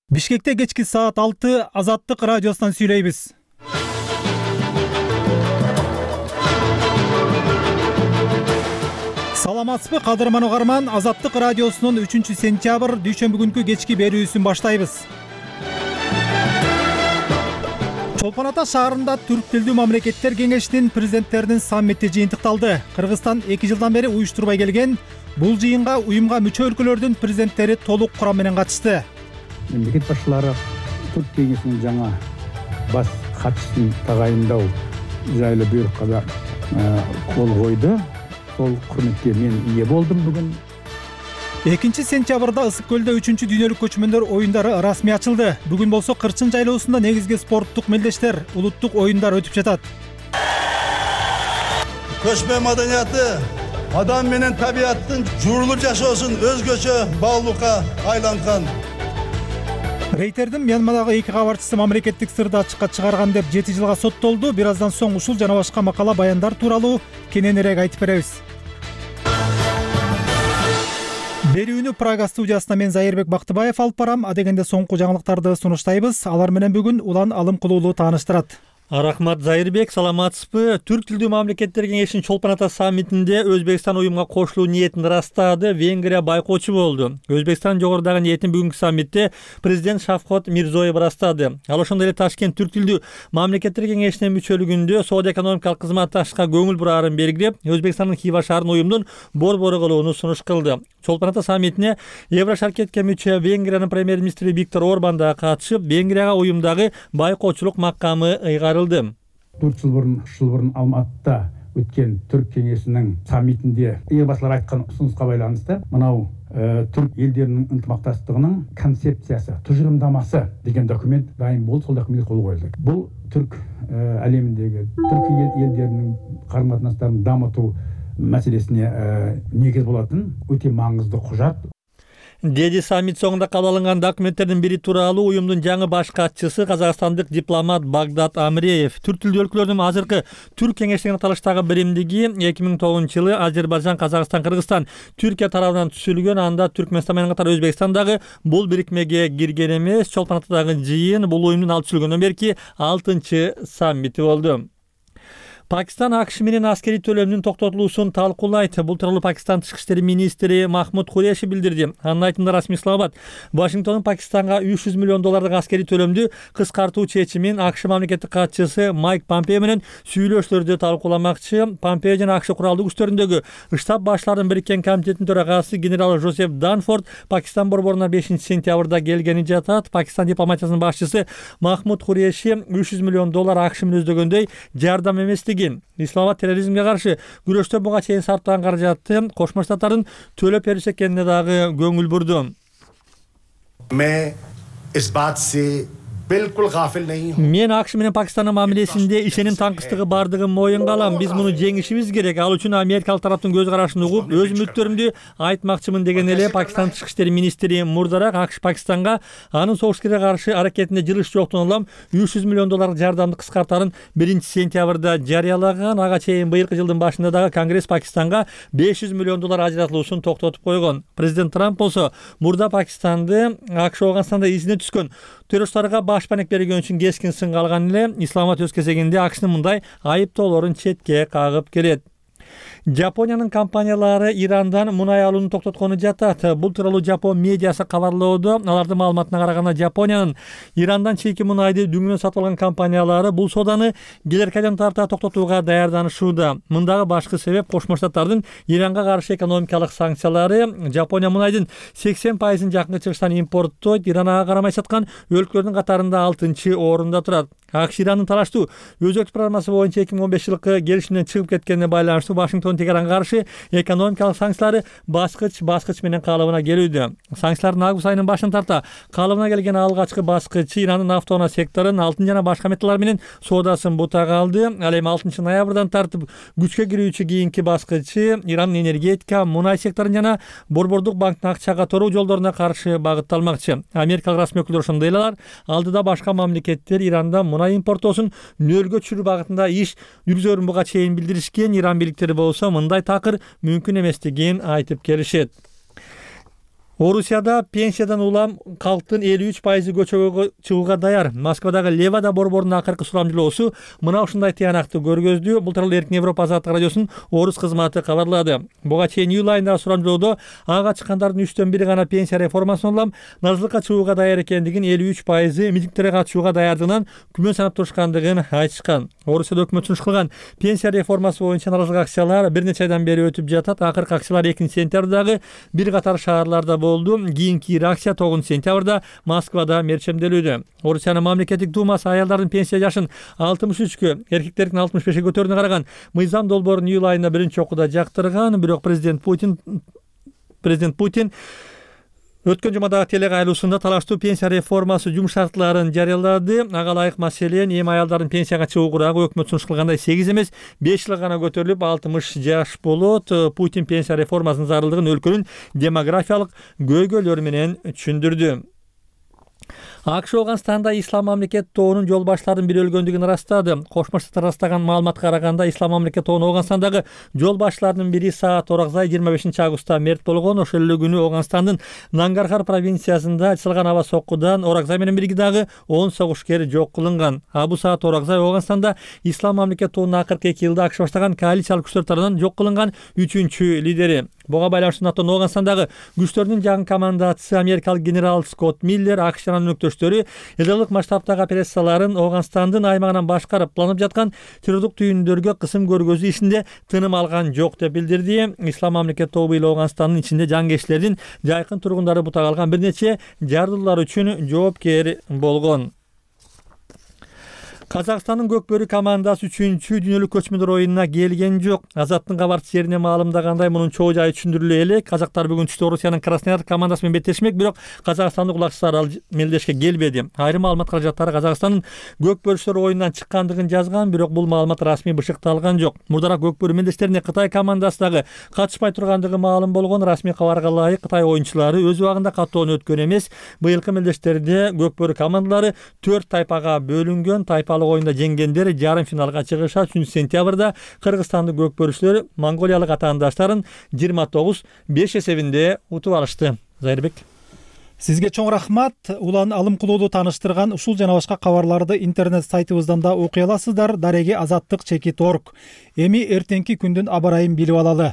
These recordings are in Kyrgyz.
Бишкекте кечки саат 6 Азаттык радиосунан сүйлөйбүз. Саламатсызбы кадырман угарман, Азаттык радиосунун 3-сентябрь дүйшөмбү күнкү кечки берүүсүн баштайбыз. Чолпон Ата шаарында Түрк тилдүү мамлекеттер кеңешинин президенттеринин саммити жыйынтыкталды. Кыргызстан 2 жылдан бери уюштурбай келген бул жыйынга уюмга мүчө өлкөлөрдүн президенттери толук курам менен катышты. Мемлекет башчылары Түрк кеңесинин жаңа бас катчысын тагайындоо жайлуу буйрукка да кол койду. Сол құрметке мен ие болдым бүгін. 2-сентябрда Ысык көлдө 3-дүйнөлүк көчмөндөр оюндары расмий ачылды. Бүгүн болсо Кырчын жайлоосунда негизги спорттук мелдештер, улуттук оюндар өтүп жатат. Көчмө маданияты адам менен табияттын журулуп жашоосун өзгөчө баалуулукка айланган. Рейтердин Мьянмадагы 2 кабарчысы мамлекеттик сырды ачыкка чыгарган деп 7 жылга соттолду. Бир аздан соң ушул жана башка макала баяндар тууралуу кененирээк айтып беребиз. Берүүнү Прага студиясына мен Зайырбек Бактыбаев алып барам. Адегенде соңку жаңылыктарды сунуштайбыз. Алар менен бүгүн Улан Алымкулуулу тааныштырат. Рахмат Зайырбек, саламатсызбы? Түрк тилдүү мамлекеттер кеңешинин Чолпон Ата саммитинде Өзбекстан уюмга кошулуу ниетин ырастады, Венгрия байкоочу болду. Өзбекстан жогорудагы ниетин бүгүнкү саммитте президент Шавкат Мирзиёев ырастады. Ал ошондой эле Ташкент Түрк тилдүү мамлекеттер кеңешине мүчөлүгүндө соода-экономикалык кызматташышка көңүл бурарын белгилеп, Өзбекстандын Хива шаарын уюмдун борбору кылууну сунуш кылды. Чолпон Ата саммитине Еврошаркетке мүчө Венгриянын премьер-министри Виктор Орбан да катышып, Венгрияга уюмдагы байкоочулук макамы ыйгарылды. 4 жыл бурун Алматыда өткен Түрк кеңесинин саммитинде элбасылар айткан ұсынысқа байланысты мынау түрк елдерінің ынтымақтастығының концепциясы, тұжырымдамасы деген документ дайын болды, сол документке қол қойылды. Бұл түрк әлеміндегі түрк елдерінің қарым-қатынастарын дамыту мәселесіне негіз болатын өте маңызды құжат. Деди саммит соңунда кабыл алынган документтердин бири тууралуу уюмдун жаңы баш катчысы казакстандык дипломат Багдат Амреев. Түрк тилдүү өлкөлөрдүн азыркы Түрк кеңештигин аталыштагы биримдиги 2009-жылы Азербайжан, Казакстан, Кыргызстан, Түркия тарабынан түзүлгөн. Анда Түркмөнстан менен катар Өзбекстан дагы бул бирикмеге кирген эмес. Чолпон Атадагы жыйын бул уюмдун алып түзүлгөндөн берки 6-чы саммити болду. Пакистан АКШ менен аскери төлөмдүн токтотулуусун талкуулайт. Бул тууралуу Пакистан тышкы иштер министри Махмуд Куреши билдирди. Анын айтымында расмий Исламабад Вашингтондун Пакистанга $300 миллион аскери төлөмдү кыскартуу чечимин АКШ мамлекеттик катчысы Майк Помпео менен сүйлөшүүлөрдө талкууламакчы. Помпео жана АКШ куралдуу күчтөрүндөгү штаб башларынын бириккен комитетинин төрагасы генерал Жозеф Данфорд Пакистан борборуна 5-сентябрда келгени жатат. Пакистан дипломатиясынын башчысы Махмуд Куреши $300 миллион АКШ менен өздөгөндөй жардам эместигин, Исламабад терроризмге каршы күрөштө буга чейин сарптаган каражатты Кошмо Штаттардын төлөп бериши экенине дагы көңүл бурду. Мен АКШ менен Пакистандын мамилесинде ишеним таңкыстыгы бардыгын моюнга алам. Биз муну жеңишибиз керек. Ал үчүн америкалык тараптын көз карашын угуп, өз үмүттөрүмдү айтмакчымын деген эле Пакистан тышкы иштер министри мурдараак АКШ Пакистанга анын согушкерге каршы аракетинде жылыш жоктугун улам $300 миллион жардамды кыскартарын 1-сентябрда жарыялаган. Ага чейин быйылкы жылдын башында дагы Конгресс Пакистанга $500 миллион ажыратылуусун токтотуп койгон. Президент Трамп болсо мурда Пакистанды АКШ Афганстанда изине түскөн террористтарга башпанек берген үчүн кескин сынга алган эле. Исламабад өз кезегинде АКШнын мындай айыптоолорун четке кагып келет. Жапониянын компаниялары Ирандан мунай алууну токтоткону жатат. Бул тууралуу Жапон медиасы кабарлоодо. Алардын маалыматына караганда Жапониянын Ирандан чийки мунайды дүңүнөн сатып алган компаниялары бул сооданы келерки айдан тарта токтотууга даярданышууда. Мындагы башкы себеп Кошмо Штаттардын Иранга каршы экономикалык санкциялары. Жапония мунайдын 80% жакынкы чыгыштан импорттойт. Иран ага карамай саткан өлкөлөрдүн катарында 6-орунда турат. АКШ Ирандын талаштуу өзөктүк программасы боюнча 2015-жылкы келишимден чыгып кеткенине байланыштуу Вашингтон Тегеранга каршы экономикалык санкциялары баскыч менен калыбына келүүдө. Санкциялардын август айынын башын тарта калыбына келген алгачкы баскычы Ирандын автоунаа секторун алтын жана башка металлар менен соодасын бутага алды. Ал эми 6-ноябрдан тартып күчкө кирүүчү кийинки баскычы Ирандын энергетика, мунай секторун жана борбордук банктын акча каторуу жолдоруна каршы багытталмакчы. Америкалык расмий өкүлдөр ошондой эле алдыда башка мамлекеттер Иранда мунай импортоосун нөлгө түшүрүү багытында иш жүргүзөрүн буга чейин билдиришкен. Иран бийликтери болсо мындай такыр мүмкүн эместигин айтып келишет. Орусияда пенсиядан улам калктын 53% көчөгө чыгууга даяр. Москвадагы Левада борборунун акыркы сурамжылоосу мына ушундай тыянакты көргөздү. Бул тууралуу Эркин Европа Азаттык радиосунун орус кызматы кабарлады. Буга чейин июль айындагы сурамжылоодо ага чыккандардын 3/1 гана пенсия реформасына улам назылыкка чыгууга даяр экендигин, 53% митингтерге катышууга даярдыгынан күмөн санап турушкандыгын айтышкан. Орусияда өкмөт сунуш кылган пенсия реформасы боюнча наразылык акциялар бир нече айдан бери өтүп жатат. Акыркы акциялар 2-сентябрдагы бир катар шаарларда болду. Кийинки акция 9-сентябрда Москвада мерчемделүүдө. Орусиянын мамлекеттик думасы аялдардын пенсия жашын 63-кө, эркектердин 65-ке көтөрүүнү караган мыйзам долбоорун июль айында биринчи окууда жактырган. Бирок президент Путин өткөн жумадагы телекайлоосунда талаштуу пенсия реформасы жумуш шарттарын жарыялады. Ага ылайык маселен эми аялдардын пенсияга чыгуу курагы өкмөт сунуш кылгандай 8 эмес 5 жыл гана көтөрүлүп 60 жаш болот. Путин пенсия реформасынын зарылдыгын өлкөнүн демографиялык көйгөйлөрү менен түшүндүрдү. АКШ Оганстанда ислам мамлекет тоонун жол баштарынын бири өлгөндүгүн ырастады. Кошмо Штаттар ырастаган маалыматка караганда ислам мамлекет тоонун Оганстандагы жол баштарынын бири саат Оракзай 25-августта мерт болгон. Ошол эле күнү Оганстандын Нангархар провинциясында ачылган аба соккудан Оракзай менен бирге дагы 10 согушкер жок кылынган. Абу Саат Оракзай Оганстанда ислам мамлекет тоонун акыркы 2 жылда АКШ баштаган коалициялык күчтөр тарабынан жок кылынган 3-чү лидери. Буга байланыштуу НАТО Оганстандагы күчтөрдүн жаңы командачысы америкалык генерал Скотт Миллер АКШ жанын өнөктөштөрү элдик масштабтагы операцияларын Оганстандын аймагынан башкарып планып жаткан террордук түйүндөргө кысым көргөзүү ишинде тыным алган жок деп билдирди. Ислам мамлекет тобу эле Оганстандын ичинде жангечлердин жайкын тургундары бутак алган бир нече жардылар үчүн жоопкер болгон. Казакстандын көкбөрү командасы 3-чү дүйнөлүк көчмөндөр оюнуна келген жок. Азаттын кабарчысы жерине маалымдагандай, мунун чоо жайы түшүндүрүлө элек. Казактар бүгүн түштө Орусиянын Краснояр командасы менен беттешмек, бирок казакстандык улакчылар ал мелдешке келбеди. Айрым маалымат каражаттары Казакстандын көкбөрүчтөр оюнунан чыккандыгын жазган, бирок бул маалымат расмий бышыкталган жок. Мурдараак көкбөрү мелдештерине Кытай командасы дагы катышпай тургандыгы маалым болгон. Расмий кабарга ылайык Кытай оюнчулары өз убагында каттоону өткөн эмес. Быйылкы мелдештерде көкбөрү командалары 4 тайпага бөлүнгөн. Тайпалык оюнда жеңгендер жарым финалга чыгышат. 3-сентябрда кыргызстандык көкбөрүчтөр монголиялык атаандаштарын 29-5 эсебинде утуп алышты. Зайырбек. Сизге чоң рахмат. Улан алым кылууду тааныштырган ушул жана башка кабарларды интернет сайтыбыздан да окуй аласыздар. Дареги azattik.org. Эми эртеңки күндүн аба ырайын билип алалы.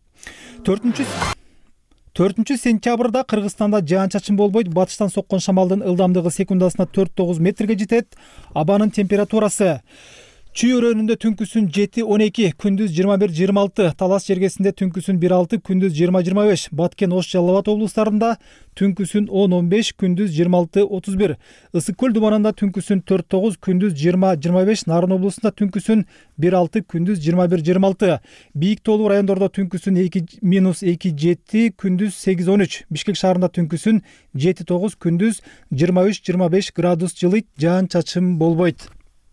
4-сентябрда Кыргызстанда жаан-чачын болбойт. Батыштан соккон шамалдын ылдамдыгы секундасына 4-9 метрге жетет. Абанын температурасы Чүй өрөөнүндө түнкүсүн 7-12, күндүз 21-26, Талас жергесинде түнкүсүн 1-6, күндүз 20-25, Баткен, Ош, Жалал Абад облустарында түнкүсүн 10-15, күндүз 26-31, Ысык көл думанында түнкүсүн 4-9, күндүз 20-25, Нарын облусунда түнкүсүн 1-6, күндүз 21-26, Бийик тоолуу райондордо түнкүсүн 2-2-7, күндүз 8-13, Бишкек шаарында түнкүсүн 7-9, күндүз 23-25 градус жылыйт, жаан-чачын болбойт.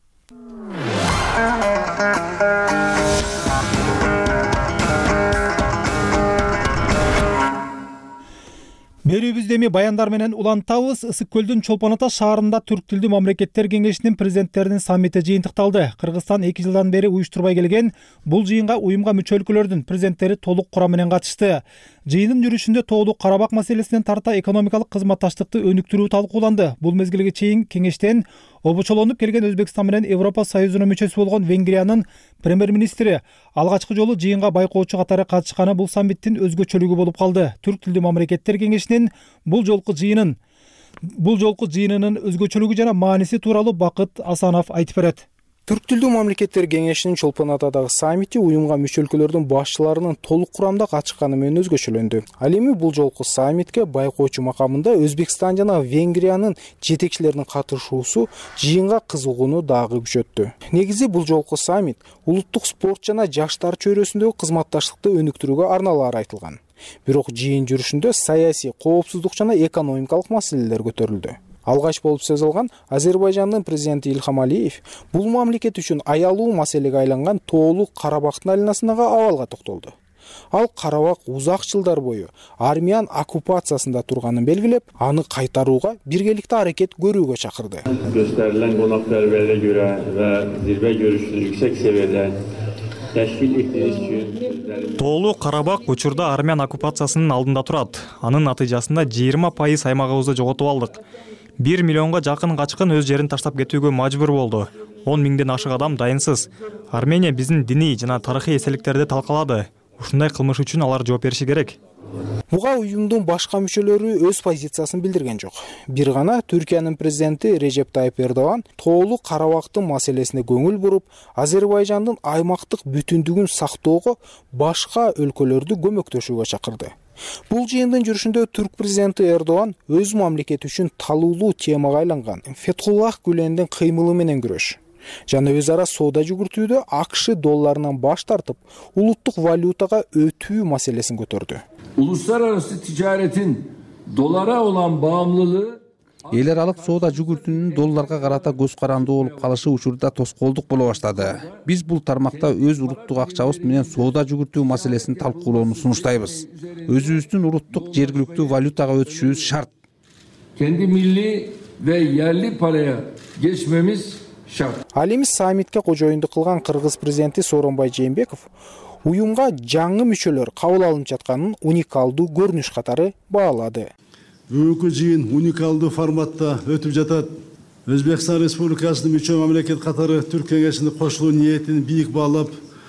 Берүүбүздө эми баяндар менен улантабыз. Ысык көлдүн Чолпон Ата шаарында Түрк тилдүү мамлекеттер кеңешинин президенттеринин саммити жыйынтыкталды. Кыргызстан 2 жылдан бери уюштурбай келген бул жыйынга уюмга мүчө өлкөлөрдүн президенттери толук курам менен катышты. Жыйындын жүрүшүндө Тоолук Карабак маселесинен тарта экономикалык кызматташтыкты өнүктүрүү талкууланды. Бул мезгилге чейин кеңештен обучолонуп келген Өзбекстан менен Европа Союзунун мүчөсү болгон Венгриянын премьер-министри алгачкы жолу жыйынга байкоочу катары катышканы бул саммиттин өзгөчөлүгү болуп калды. Түрк тилдүү мамлекеттер кеңешинин бул жолку жыйынынын өзгөчөлүгү жана мааниси тууралуу Бакыт Асанов айтып берет. Түрк тилдүү мамлекеттер кеңешинин Чолпон Атадагы саммити уюмга мүчө өлкөлөрдүн башчыларынын толук курамда катышканы менен өзгөчөлөндү. Ал эми бул жолку саммитке байкоочу макамында Өзбекстан жана Венгриянын жетекчилеринин катышуусу жыйынга кызыгууну дагы күчөттү. Негизи бул жолку саммит улуттук спорт жана жаштар чөйрөсүндөгү кызматташтыкты өнүктүрүүгө арналары айтылган. Бирок жыйын жүрүшүндө саясий, коопсуздук жана экономикалык маселелер көтөрүлдү. Алгач болуп сөз алган Азербайжандын президенти Илхам Алиев бул мамлекет үчүн аялуу маселеге айланган Тоолук Карабактын айланасындагы абалга токтолду. Ал Карабак узак жылдар бою армиян оккупациясында турганын белгилеп, аны кайтарууга биргеликте аракет көрүүгө чакырды. Gösterilen konakperverliğe göre ve zirve görüşünü yüksek seviyede teşkil ettiğiniz için sizlerin... Тоолуу Карабак учурда армян оккупациясынын алдында турат. Анын натыйжасында 20% аймагыбызды жоготуп алдык. 1 миллионго жакын качкын өз жерин таштап кетүүгө мажбур болду. 10 миңден ашык адам дайынсыз. Армения биздин диний жана тарыхый эстеликтерди талкалады. Ушундай кылмыш үчүн алар жооп бериши керек. Буга уюмдун башка мүчөлөрү өз позициясын билдирген жок. Бир гана Түркиянын президенти Режеп Тайып Эрдоган тоолуу Карабактын маселесине көңүл буруп, Азербайжандын аймактык бүтүндүгүн сактоого башка өлкөлөрдү көмөктөшүүгө чакырды. Бул жыйындын жүрүшүндө түрк президенти Эрдоган өз мамлекети үчүн талуулуу темага айланган Фетхуллах Гүлендин кыймылы менен күрөш жана өз ара соода жүгүртүүдө AQSh долларынан баш тартып, улуттук валютага өтүү маселесин көтөрдү. Uluslararası ticaretin dolara olan bağımlılığı эл аралык соода жүгүртүүнүн долларга карата көз карандуу болуп калышы учурда тоскоолдук боло баштады. Биз бул тармакта өз уруттук акчабыз менен соода жүгүртүү маселесин талкуулоону сунуштайбыз. Өзүбүздүн уруттук жергиликтүү валютага өтүшүбүз шарт. kendi milli ve yerli paraya geçmemiz şart. Ал эми саммитке кожоюндук кылган Кыргыз президенти Сооронбай Жээнбеков уюмга жаңы мүчөлөр кабыл алынып жатканын уникалдуу көрүнүш катары баалады. Бүгүнкү жыйын уникалдуу форматта өтүп жатат. Өзбекстан Республикасынын мүчө мамлекет катары Түрк кеңешине кошулуу ниетин бийик баалап,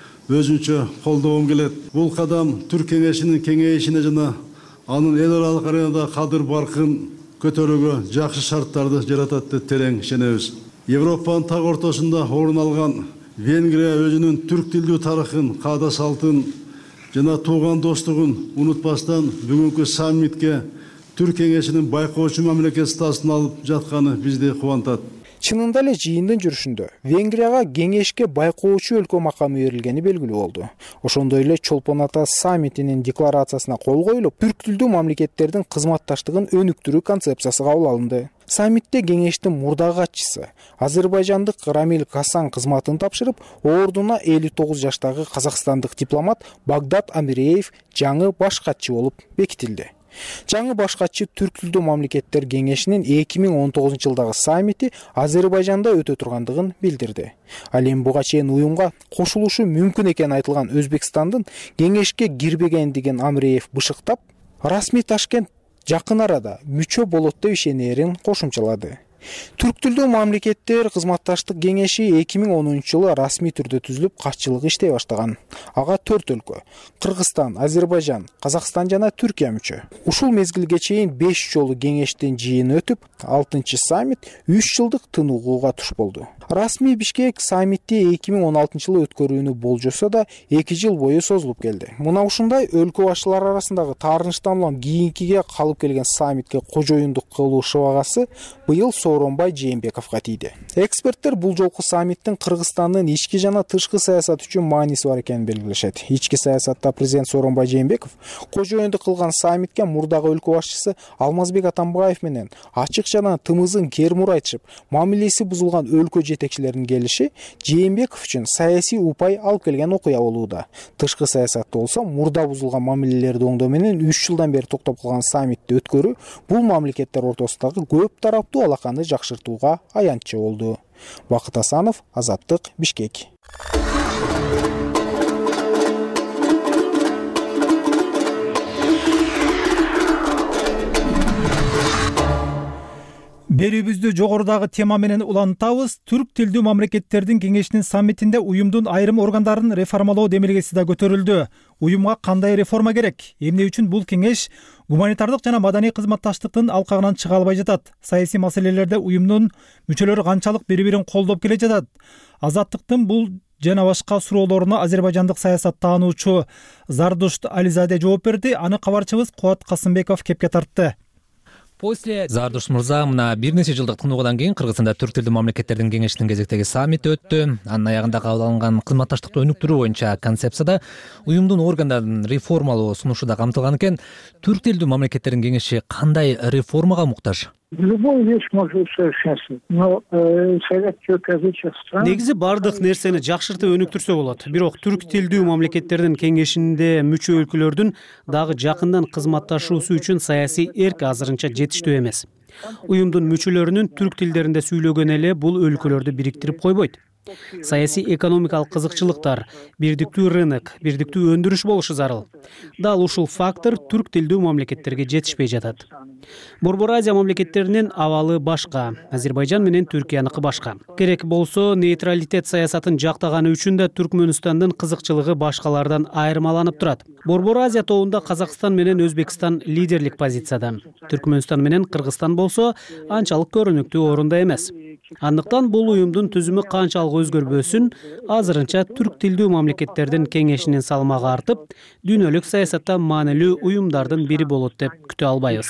өзүнчө колдогум келет. Бул кадам Түрк кеңешинин кеңейишине жана анын эл аралык аренада кадыр баркын көтөрүүгө жакшы шарттарды жаратат деп терең ишенебиз. Европанын так ортосунда орун алган Венгрия өзүнүн түрк тилдүү тарыхын, каада салтын жана тууган достугун унутпастан бүгүнкү саммитке Түрк кеңешинин байкоочу мамлекет статусун алып жатканы бизди кубантат. Чынында эле жыйындын жүрүшүндө Венгрияга кеңешке байкоочу өлкө макамы берилгени белгилүү болду. Ошондой эле Чолпон Ата саммитинин декларациясына кол коюлуп, түрк тилдүү мамлекеттердин кызматташтыгын өнүктүрүү концепциясы кабыл алынды. Саммитте кеңештин мурдагы катчысы азербайжандык Рамиль Касан кызматын тапшырып, ордуна 59 жаштагы казакстандык дипломат Багдат Амиреев жаңы баш катчы болуп бекитилди. Жаңы баш катчы түрк тилдүү мамлекеттер кеңешинин 2019 жылдагы саммити Азербайжанда өтө тургандыгын билдирди. Ал эми буга чейин уюмга кошулушу мүмкүн экени айтылган Өзбекстандын кеңешке кирбегендигин Амиреев бышыктап, расмий Ташкент жакын арада мүчө болот деп ишенерин кошумчалады. Түрк тилдүү мамлекеттер кызматташтык кеңеши 2010 жылы расмий түрдө түзүлүп, катчылык иштей баштаган. Ага 4 өлкө — Кыргызстан, Азербайжан, Казакстан жана Түркия мүчө. Ушул мезгилге чейин 5 жолу кеңештин жыйыны өтүп, 6-чы саммит 3 жылдык тыныгууга туш болду. Расмий Бишкек саммитти 2016 жылы өткөрүүнү болжосо да 2 жыл бою созулуп келди. Мына ушундай өлкө башчылары арасындагы таарынычтан улам кийинкиге калып келген саммитке кожоюндук кылуу шыбагасы быйыл Сооронбай Жээнбековго тийди. Эксперттер бул жолку саммиттин Кыргызстандын ички жана тышкы саясат үчүн мааниси бар экенин белгилешет. Ички саясатта президент Сооронбай Жээнбеков кожоюндук кылган саммитке мурдагы өлкө башчысы Алмазбек Атамбаев менен ачык жана тымызын кермур айтышып, мамилеси бузулган өлкө жетекчилеринин келиши Жээнбеков үчүн саясий упай алып келген окуя болууда. Тышкы саясатта болсо мурда бузулган мамилелерди оңдоо менен 3 жылдан бери токтоп калган саммитти өткөрүү бул мамлекеттер ортосундагы көп тараптуу алаканы жакшыртууга аянтчы болду. Бакыт Асанов, Азаттык, Бишкек. Берүүбүздү жогорудагы тема менен улантабыз. Түрк тилдүү мамлекеттердин кеңешинин саммитинде уюмдун айрым органдарын реформалоо демилгеси да көтөрүлдү. Уюмга кандай реформа керек? Эмне үчүн бул кеңеш гуманитардык жана маданий кызматташтыктын алкагынан чыга албай жатат? Саясий маселелерде уюмдун мүчөлөрү канчалык бири-бирин колдоп келе жатат? Азаттыктын бул жана башка суроолоруна азербайжандык саясаттануучу Зардуш Ализаде жооп берди. Аны кабарчыбыз Кубат Касымбеков кепке тартты. Зардуш мырза, мына бир нече жылдык тынуудан кийин Кыргызстанда түрк тилдүү мамлекеттердин кеңешинин кезектеги саммити өттү. Анын аягында кабыл алынган кызматташтыкты өнүктүрүү боюнча концепцияда уюмдун органдарын реформалоо сунушу да камтылган экен. Түрк тилдүү мамлекеттердин кеңеши кандай реформага муктаж? Любую вещь можно усовершенствовать, но совет тюркоязычных стран... Негизи бардык нерсени жакшыртып өнүктүрсө болот. Бирок түрк тилдүү мамлекеттердин кеңешинде мүчө өлкөлөрдүн дагы жакындан кызматташуусу үчүн саясий эрк азырынча жетиштүү эмес. Уюмдун мүчөлөрүнүн түрк тилдеринде сүйлөгөнү эле бул өлкөлөрдү бириктирип койбойт. саясий экономикалык кызыкчылыктар, бирдиктүү рынок, бирдиктүү өндүрүш болушу зарыл. Дал ушул фактор түрк тилдүү мамлекеттерге жетишпей жатат. Борбор Азия мамлекеттеринин абалы башка, Азербайжан менен Түркияныкы башка. Керек болсо, нейтралитет саясатын жактаганы үчүн да Түркмөнстандын кызыкчылыгы башкалардан айырмаланып турат. Борбор Азия тобунда Казакстан менен Өзбекстан лидерлик позицияда. Түркмөнстан менен Кыргызстан болсо анчалык көрүнүктүү орунда эмес. Андыктан бул уюмдун түзүмү канчалык өзгөрбөсүн, азырынча түрк тилдүү мамлекеттердин кеңешинин салмагы артып, дүйнөлүк саясатта маанилүү уюмдардын бири болот деп күтө албайбыз.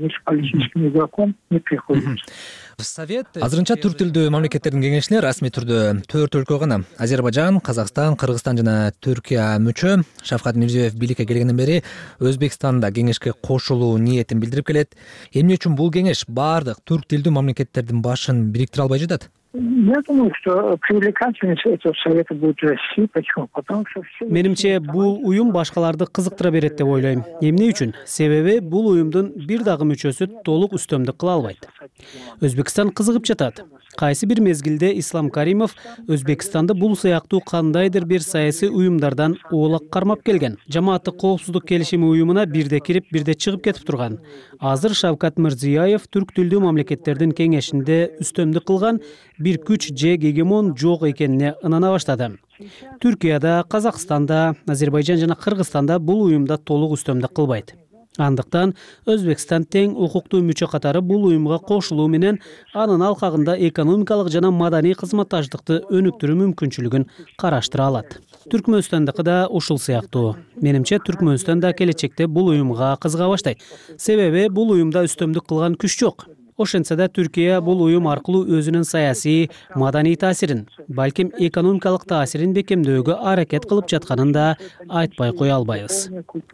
Азырынча түрк тилдүү мамлекеттердин кеңешине расмий түрдө 4 өлкө гана — Азербайжан, Казакстан, Кыргызстан жана Түркия мүчө. Шавкат Мирзиёев бийликке келгенден бери Өзбекстан да кеңешке кошулуу ниетин билдирип келет. Эмне үчүн бул кеңеш бардык түрк тилдүү мамлекеттердин башын бириктире албай жатат? Я думаю, что привлекательность этого совета будет расти. Почему? Потому что Менимче, бул уюм башкаларды кызыктыра берет деп ойлойм. Эмне үчүн? Себеби бул уюмдун бир дагы мүчөсү толук үстөмдүк кыла албайт. Өзбекстан кызыгып жатат. Кайсы бир мезгилде Ислам Каримов Өзбекстанды бул сыяктуу кандайдыр бир саясий уюмдардан оолак кармап келген. Жамааттык коопсуздук келишими уюмуна бирде кирип, бирде чыгып кетип турган. Азыр Шавкат Мирзиёев түрк тилдүү мамлекеттердин кеңешинде үстөмдүк кылган бир күч же гегемон жок экенине ынана баштады. Түркияда, Казакстанда, Азербайжан жана Кыргызстанда бул уюмда толук үстөмдүк кылбайт. Андыктан Өзбекстан тең укуктуу мүчө катары бул уюмга кошулуу менен анын алкагында экономикалык жана маданий кызматташтыкты өнүктүрүү мүмкүнчүлүгүн караштыра алат. Түркмөнстандыкы да ушул сыяктуу. Менимче, Түркмөнстан да келечекте бул уюмга кызыга баштайт. Себеби бул уюмда үстөмдүк кылган күч жок. Ошентсе да Түркия бул уюм аркылуу өзүнүн саясий, маданий таасирин, балким экономикалык таасирин бекемдөөгө аракет кылып жатканын да айтпай кое албайбыз.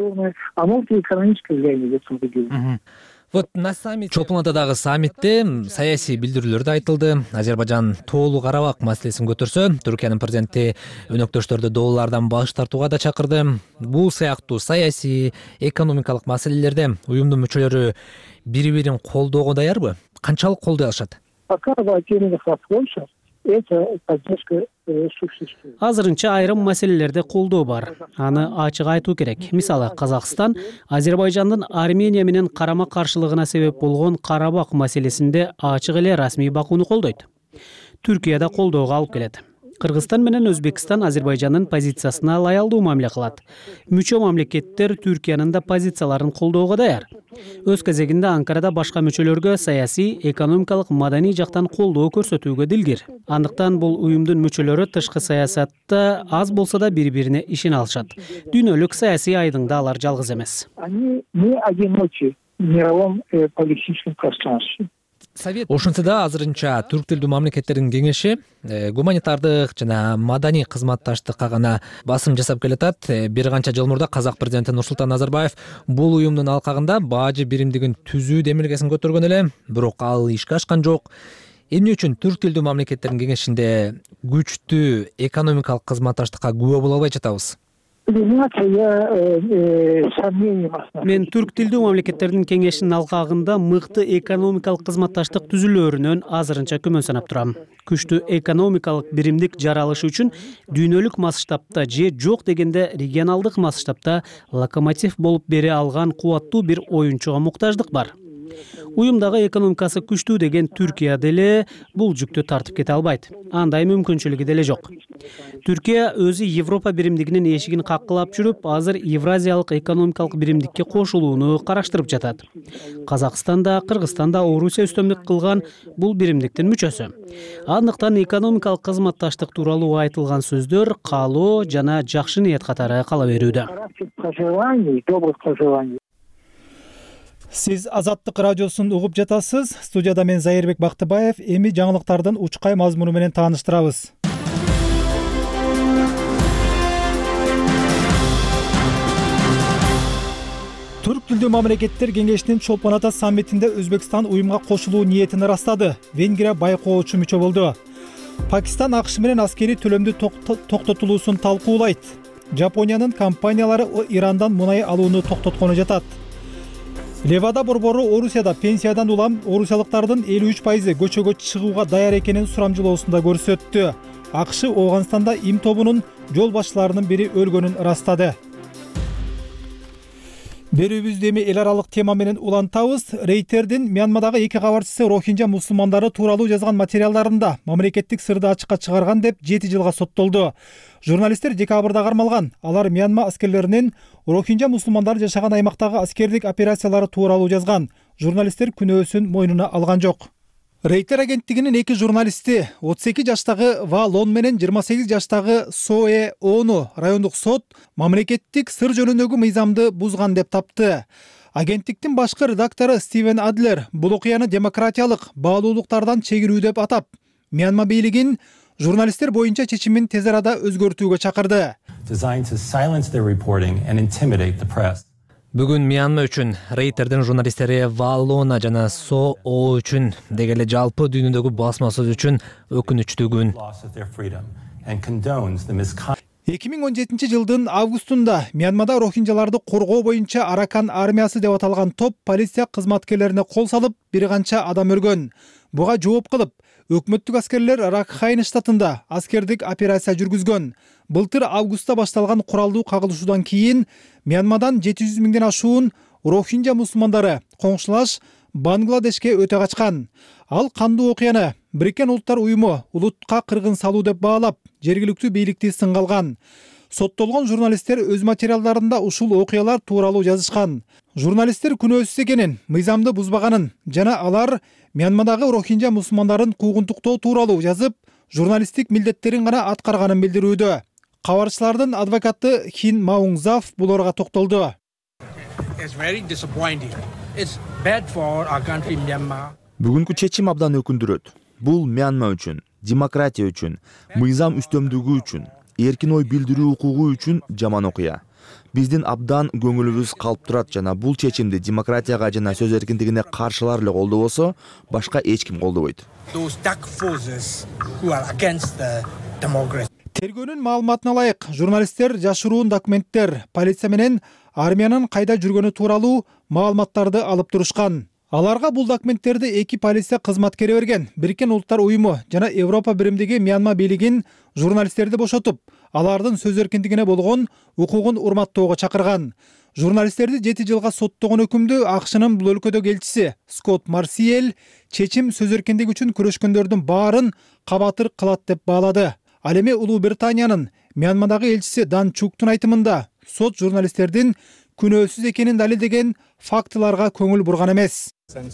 Чолпон Атадагы саммитте саясий билдирүүлөр да айтылды. Азербайжан тоолуу Карабак маселесин көтөрсө, Түркиянын президенти өнөктөштөрдү доллардан баш тартууга да чакырды. Бул сыяктуу саясий, экономикалык маселелерде уюмдун мүчөлөрү бири-бирин колдоого даярбы? Канчалык колдой алышат? Азырынча айрым маселелерде колдоо бар. Аны ачык айтуу керек. Мисалы, Казакстан Азербайжандын Армения менен карама каршылыгына себеп болгон Карабак маселесинде ачык эле расмий бакууну колдойт. Түркия да колдоого алып келет. Кыргызстан менен Өзбекстан Азербайжандын позициясына лаялдуу мамиле кылат. Мүчө мамлекеттер Түркиянын да позицияларын колдоого даяр. Өз кезегинде Анкарада башка мүчөлөргө саясий, экономикалык, маданий жактан колдоо көрсөтүүгө дилгир. Андыктан бул уюмдун мүчөлөрү тышкы саясатта аз болсо да бири-бирине ишене алышат. Дүйнөлүк саясий айдыңда алар жалгыз эмес. Они не одиноки в мировом политическом пространстве. Ошентсе да азырынча түрк тилдүү мамлекеттердин кеңеши гуманитардык жана маданий кызматташтыкка гана басым жасап келатат. Бир канча жыл мурда казак президенти Нурсултан Назарбаев бул уюмдун алкагында бажы биримдигин түзүү демилгесин көтөргөн эле, бирок ал ишке ашкан жок. Эмне үчүн түрк тилдүү мамлекеттердин кеңешинде күчтүү экономикалык кызматташтыкка күбө боло албай жатабыз? Мен түрк тилдүү мамлекеттердин кеңешинин алкагында мыкты экономикалык кызматташтык түзүлөөрүнөн азырынча күмөн санап турам. Күчтүү экономикалык биримдик жаралышы үчүн дүйнөлүк масштабта же жок дегенде регионалдык масштабта локомотив болуп бере алган кубаттуу бир оюнчуга муктаждык бар. Уюмдагы экономикасы күчтүү деген Түркия деле бул жүктү тартып кете албайт. Андай мүмкүнчүлүгү деле жок. Түркия өзү Европа биримдигинин эшигин каккылап жүрүп, азыр Евразиялык экономикалык биримдикке кошулууну караштырып жатат. Казакстан да, Кыргызстан да Орусия үстөмдүк кылган бул биримдиктин мүчөсү. Андыктан экономикалык кызматташтык тууралуу айтылган сөздөр каалоо жана жакшы ниет катары кала берүүдө. Сиз Азаттык радиосун угуп жатасыз. Студияда мен Зайырбек Бактыбаев. Эми жаңылыктардын учкай мазмуну менен тааныштырабыз. Түрк тилдүү мамлекеттер кеңешинин Чолпон Ата саммитинде Өзбекстан уюмга кошулуу ниетин ырастады. Венгрия байкоочу мүчө болду. Пакистан АКШ менен аскерий төлөмдү токтотулуусун талкуулайт. Жапониянын компаниялары Ирандан мунай алууну токтоткону жатат. Левада борбору Орусияда пенсиядан улам орусиялыктардын 53% көчөгө чыгууга даяр экенин сурамжылоосунда көрсөттү. АКШ Ооганстанда им тобунун жол башчыларынын бири өлгөнүн ырастады. Берүүбүздү эми эл аралык тема менен улантабыз. Рейтердин Мьянмадагы 2 кабарчысы рохинжа мусулмандары тууралуу жазган материалдарында мамлекеттик сырды ачыкка чыгарган деп 7 жылга соттолду. Журналисттер декабрда кармалган. Алар Мьянма аскерлеринин рохинжа мусулмандары жашаган аймактагы аскердик операциялары тууралуу жазган. Журналисттер күнөөсүн мойнуна алган жок. Рейтер агенттигинин 2 журналисти 32 жаштагы Ва Лон менен 28 жаштагы Соэ Ону райондук сот мамлекеттик сыр жөнүндөгү мыйзамды бузган деп тапты. Агенттиктин башкы редактору Стивен Адлер бул окуяны демократиялык баалуулуктардан чегинүү деп атап, Мьянма бийлигин журналисттер боюнча чечимин тез арада өзгөртүүгө чакырды. Бүгүн Мьянма үчүн Рейтердин журналисттери Валлона жана Со О үчүн деги эле жалпы дүйнөдөгү басма сөз үчүн өкүнүчтүү күн. 2017 жылдын августунда Мьянмада рохинжаларды коргоо боюнча Аракан армиясы деп аталган топ полиция кызматкерлерине кол салып, бир канча адам өлгөн. Буга жооп кылып, өкмөттүк аскерлер Ракхайн штатында аскердик операция жүргүзгөн. Былтыр августта башталган куралдуу кагылышуудан кийин Мьянмадан 700 миңден ашуун рохинжа мусулмандары коңшулаш Бангладешке өтө качкан. Ал кандуу окуяны Бириккен Улуттар уюму улутка кыргын салуу деп баалап, жергиликтүү бийликти сынга алган. Соттолгон журналисттер өз материалдарында ушул окуялар тууралуу жазышкан. Журналисттер күнөөсүз экенин, мыйзамды бузбаганын жана алар Мьянмадагы рохинжа мусулмандарын куугунтуктоо тууралуу жазып, журналисттик милдеттерин гана аткарганын билдирүүдө. Кабарчылардын адвокаты Хин Маунзаф буларга токтолду. Бүгүнкү чечим абдан өкүндүрөт. Бул Мьянма үчүн, демократия үчүн, мыйзам үстөмдүгү үчүн, эркин ой билдирүү укугу үчүн жаман окуя. Биздин абдан көңүлүбүз калып турат жана бул чечимди демократияга жана сөз эркиндигине каршылар эле колдобосо, башка эч ким колдобойт. Тергөөнүн маалыматына ылайык, журналисттер жашыруун документтер, полиция менен армиянын кайда жүргөнү тууралуу маалыматтарды алып турушкан. Аларга бул документтерди 2 полиция кызматкери берген. Бириккен Улуттар уюму жана Европа биримдиги Мьянма бийлигин журналисттерди бошотуп, алардын сөз эркиндигине болгон укугун урматтоого чакырган. Журналисттерди 7 жылга соттогон өкүмдү АКШнын бул өлкөдөгү элчиси Скотт Марсиел чечим сөз эркиндиги үчүн күрөшкөндөрдүн баарын кабатыр кылат деп баалады. Ал эми Улуу Британиянын Мьянмадагы элчиси Дан Чуктун айтымында сот журналисттердин күнөөсүз экенин далилдеген фактыларга көңүл бурган эмес.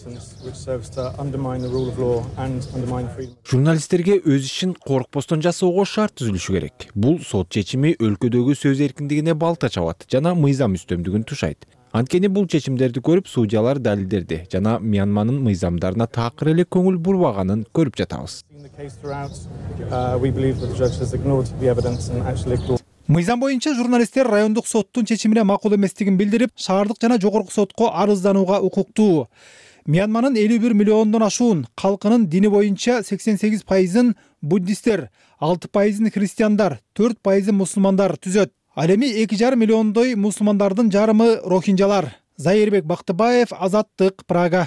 Журналисттерге өз ишин коркпостон жасоого шарт түзүлүшү керек. Бул сот чечими өлкөдөгү сөз эркиндигине балта чабат жана мыйзам үстөмдүгүн тушайт. Анткени бул чечимдерди көрүп судьялар далилдерди жана Мьянманын мыйзамдарына такыр эле көңүл бурбаганын көрүп жатабыз. Мыйзам боюнча журналисттер райондук соттун чечимине макул эместигин билдирип, шаардык жана жогорку сотко арызданууга укуктуу. Мьянманын 51 миллиондон ашуун калкынын дини боюнча 88%-ын буддисттер, 6%-ын христиандар, 4%-ын мусулмандар түзөт. Ал эми 2,5 миллиондой мусулмандардын жарымы рохинжалар. Зайырбек Бактыбаев, Азаттык, Прага.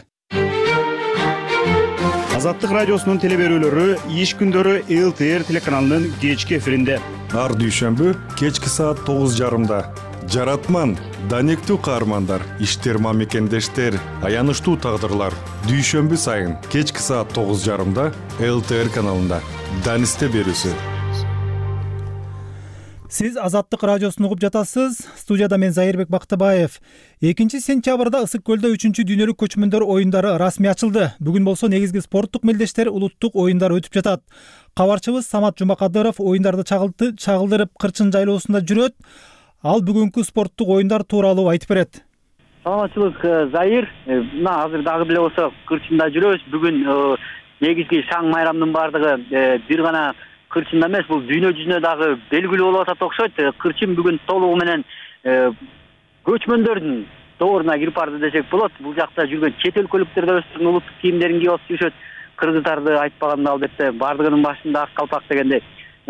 Азаттык радиосунун телеберүүлөрү иш күндөрү ЛТР телеканалынын кечки эфиринде. Ар дүйшөмбү кечки саат 9:30. Жаратман, данектүү каармандар, иштерма мекендештер, аянычтуу тагдырлар. Дүйшөмбү сайын кечки саат 9:30 ЛТР каналында. Данисте берүүсү. Сиз Азаттык радиосун угуп жатасыз. Студияда мен Зайырбек Бактыбаев. 2 сентябрда Ысык көлдө 3-чү дүйнөлүк көчмөндөр оюндары расмий ачылды. Бүгүн болсо негизги спорттук мелдештер улуттук оюндар өтүп жатат. Кабарчыбыз Самат Жумакадыров оюндарды чагылдырып кырчын жайлоосунда жүрөт. Ал бүгүнкү спорттук оюндар тууралуу айтып берет. Саламатчылык Зайыр. Мына азыр дагы эле болсо кырчында жүрөбүз. Бүгүн негизги шаң майрамдын бардыгы бир гана кырчында эмес, бул дүйнө жүзүнө дагы белгилүү болуп атат окшойт. Кырчын бүгүн толугу менен көчмөндөрдүн дооруна кирип барды десек болот. Бул жакта жүргөн чет өлкөлүктөр да өздөрүнүн улуттук кийимдерин кийип алып жүрүшөт. Кыргыздарды айтпаганда албетте бардыгынын башында ак калпак дегендей.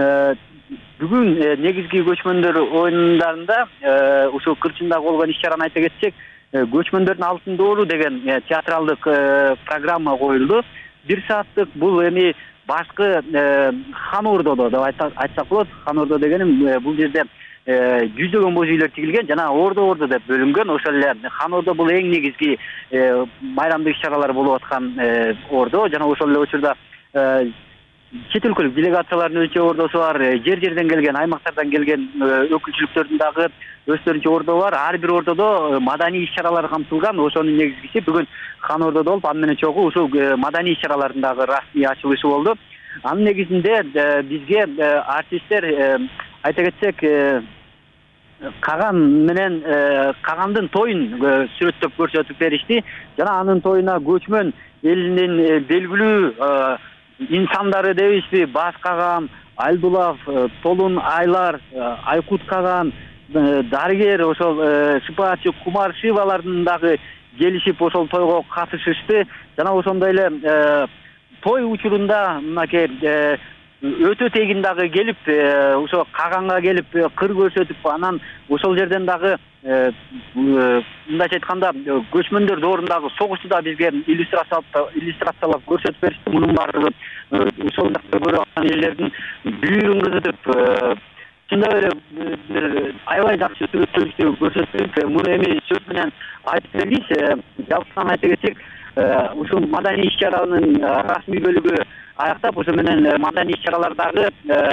Бүгүн негизги көчмөндөр оюндарында ушул кырчындагы болгон иш-чараны айта кетсек, көчмөндөрдүн алтын доору деген театралдык программа коюлду. 1 сааттык бул эми башкы хан ордодо деп айтсак болот. Хан ордо дегеним бул жерде жүздөгөн боз үйлөр тигилген жана ордо деп бөлүнгөн. Ошол эле хан ордо бул эң негизги майрамдык иш-чаралар болуп аткан ордо. Жана ошол эле учурда чет өлкөлүк делегациялардын өзүнчө ордосу бар, жерден келген, аймактардан келген өкүлчүлүктөрдүн дагы өздөрүнчө ордо бар. Ар бир ордодо маданий иш-чаралар камтылган. Ошонун негизгиси бүгүн хан ордодо болуп, аны менен чогуу ушул маданий иш-чаралардын дагы расмий ачылышы болду. Анын негизинде бизге артисттер айта кетсек Каган менен Кагандын тоюн сүрөттөп көрсөтүп беришти. Жана анын тоюна көчмөн элинин белгилүү инсандары дейбизби, Баш Каган, Айдулав, Толун Айлар, Айкут Каган, дарыгер, ошол шыпаатчы Кумар Шивалардын дагы келишип ошол тойго катышышты. Жана ошондой эле той учурунда мынакей өтө тегин дагы келип, ошо Каганга келип кыр көрсөтүп, анан ошол жерден дагы мындайча айтканда көчмөндөр доорындагы согушту да бизге иллюстрациялап көрсөтүп беришти. Мунун баардыгы ошол жакта көрүп аткан элдердин бүйүрүн кызытып, чындап эле аябай жакшы сүрөттөрүштү көрсөтүп, муну эми сөз менен айтып бербейт. Жалпысынан айта кетсек, ушул маданий иш-чаранын расмий бөлүгү аяктап, ошо менен маданий иш-чаралардагы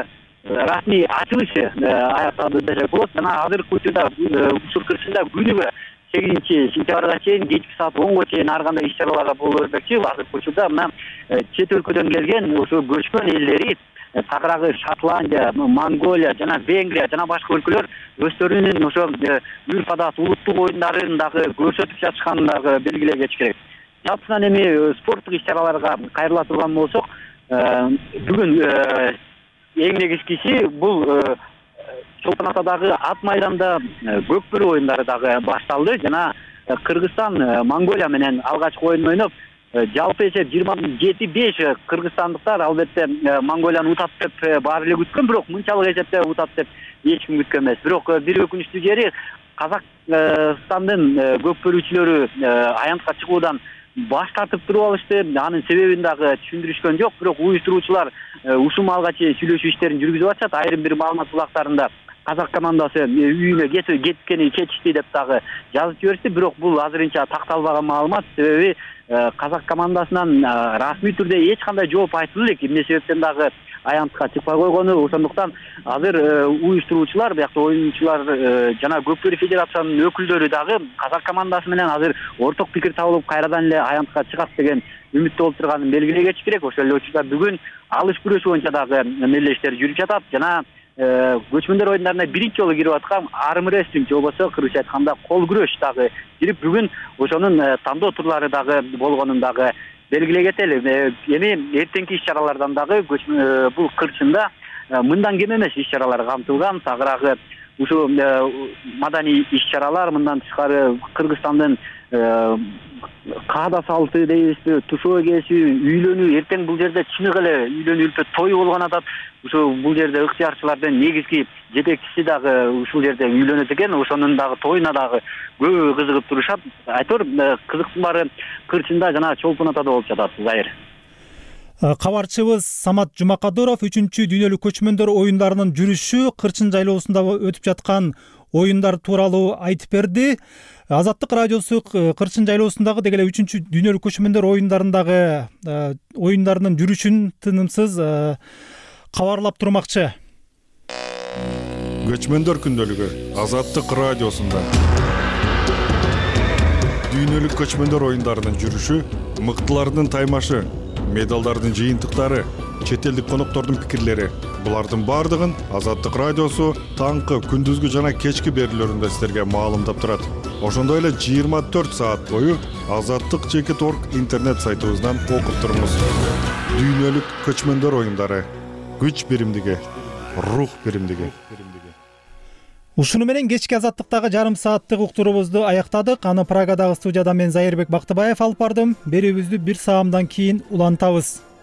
расмий ачылышы аякталды десек болот. Жана азыркы учурда ушул кырсында күнүгө 8-сентябрга чейин кечки саат 10го чейин ар кандай иш-чаралар боло бермекчи. Азыркы учурда мына чет өлкөдөн келген ошо көчмөн элдери, тагыраагы Шотландия, Монголия жана Венгрия жана башка өлкөлөр өздөрүнүн ошо үрп-адат, улуттук оюндарын дагы көрсөтүп жатышканын дагы белгилей кетиш керек. Жалпысынан эми спорттук иш-чараларга кайрыла турган болсок, бүгүн эң негизгиси бул Чолпон Атадагы ат майданда көкбөрү оюндары дагы башталды. Жана Кыргызстан Монголия менен алгачкы оюнун ойноп, жалпы эсеп 27-5 кыргызстандыктар албетте Монголияны утат деп баары эле күткөн, бирок мынчалык эсепте утат деп эч ким күткөн эмес. Бирок бир өкүнүчтүү жери Казакстандын көкбөрүүчүлөрү аянтка чыгуудан баш тартып туруп алышты. Анын себебин дагы түшүндүрүшкөн жок, бирок уюштуруучулар ушул малга чейин сүйлөшүү иштерин жүргүзүп атышат. Айрым бир маалымат булактарында казак командасы үйүнө кетишти деп дагы жазып жиберишти. Бирок бул азырынча такталбаган маалымат. Себеби казак командасынан расмий түрдө эч кандай жооп айтылды элек. Эмне себептен дагы аянтка чыкпай койгону. Ошондуктан азыр уюштуруучулар, биякта оюнчулар жана Көкбөрү федерациянын өкүлдөрү дагы казак командасы менен азыр орток пикир табылып кайрадан эле аянтка чыгат деген үмүттө болуп турганын белгилей кетиш керек. Ошол эле учурда бүгүн алыш күрөшү боюнча дагы мелдештер жүрүп жатат. Жана көчмөндөр оюндарына биринчи жолу кирип аткан арм рестлинг же болбосо кыргызча айтканда кол күрөш дагы кирип, бүгүн ошонун тандоо турлары дагы болгонун дагы белгилей кетели. Эми эртеңки иш-чаралардан дагы бул кырчында мындан кем эмес иш-чаралар камтылган. Тагыраагы ушул маданий иш-чаралар, мындан тышкары Кыргызстандын каада салты дейбизби, тушоо кесүү, үйлөнүү, эртең бул жерде чыныгы эле үйлөнүү той болгон атат. Ушул бул жерде ыктыярчылардын негизги жетекчиси дагы ушул жерде үйлөнөт экен. Ошонун дагы тоюна дагы көбү кызыгып турушат. Айтор кызыктын баары кырчында жана Чолпон Атада болуп жатат. Зайыр. Кабарчыбыз Самат Жумакадыров 3-чү дүйнөлүк көчмөндөр оюндарынын жүрүшү, Кырчын жайлоосунда өтүп жаткан оюндар тууралуу айтып берди. Азаттык радиосу Кырчын жайлоосундагы деги эле 3-чү дүйнөлүк көчмөндөр оюндарындагы оюндарынын жүрүшүн тынымсыз кабарлап турмакчы. Көчмөндөр күндөлүгү Азаттык радиосунда. Дүйнөлүк көчмөндөр оюндарынын жүрүшү, мыктылардын таймашы, медалдардын жыйынтыктары, чет элдик коноктордун пикирлери. Булардын бардыгын Азаттык радиосу таңкы, күндүзгү жана кечки берүүлөрүндө сиздерге маалымдап турат. Ошондой эле 24 саат бою azattik.org интернет сайтыбыздан окуп туруңуз. Дүйнөлүк көчмөндөр оюндары. Күч биримдиги, рух биримдиги. Ушуну менен кечки Азаттыктагы жарым сааттык уктуруубузду аяктадык. Аны Прагадагы студияда мен Зайырбек Бактыбаев алып бардым. Берүүбүздү 1 саамдан кийин улантабыз.